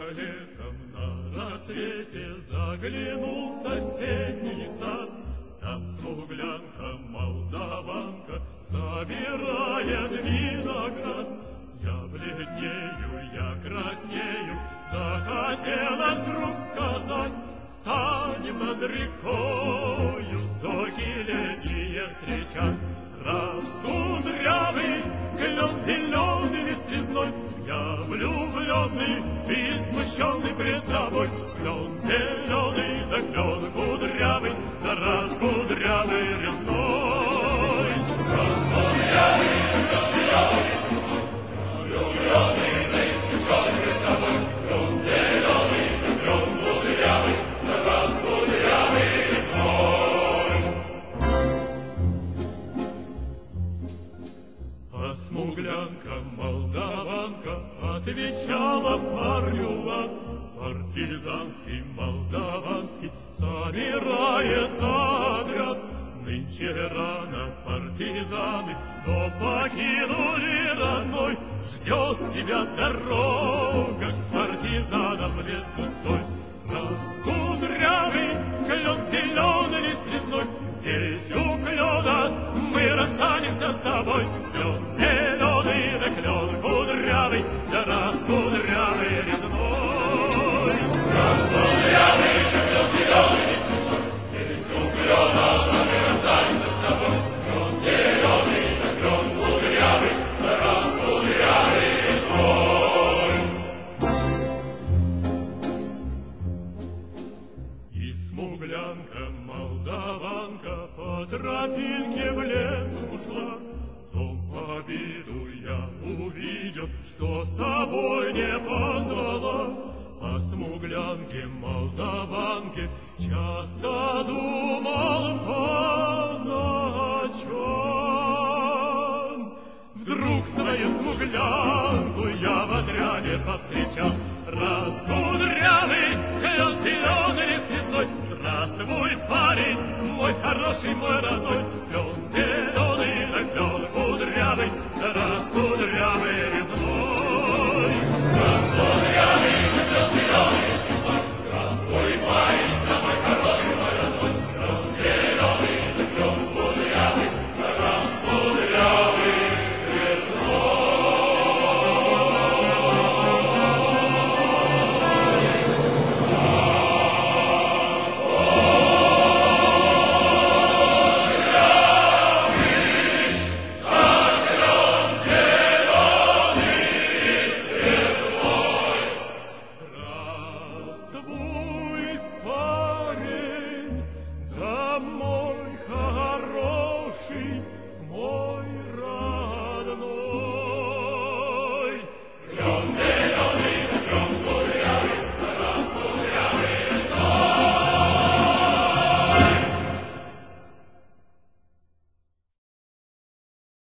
летом на рассвете заглянул в соседний сад. Там смуглянка, молдаванка собирает виноград. Я бледнею, я краснею, захотелось вдруг сказать: встанем над рекою, зорьки летние встречать. Раскудрявый клен зеленый листвизной, я влюбленный и смущенный пред тобой. Клен зеленый, да клен кудрявый, да раскудрявый резной. Раскудрявый, да клен зеленый, влюбленный, да и смущенный пред тобой. Клен зеленый, да клен кудрявый, да раскудрявый резной. А смуглянка, молдаванка отвечала парню в ад. Партизанский, молдаванский собирается отряд. Нынче рано партизаны, но покинули родной. Ждет тебя дорога к партизанам лес густой. Раскудрявый клен зеленый лист резной, здесь у клена мы расстанемся с тобой. Клен зеленый, да клен кудрявый, да раскудрявый резной. Раскудрявый, да клен зеленый лист резной, здесь у клена мы расстанемся с тобой. Клен зеленый, да клен кудрявый, да раскудрявый резной. Смуглянка, молдаванка по тропинке в лес ушла. В том обиду я увидел, что с собой не позвала. О смуглянке, молдаванке часто думал по ночам. Вдруг свою смуглянку я в отряде повстречал. Раскудрявый клен зеленый лист резной, здравствуй, парень, мой хороший, мой родной. Клен зеленый, да клен кудрявый, да раскудрявый резной.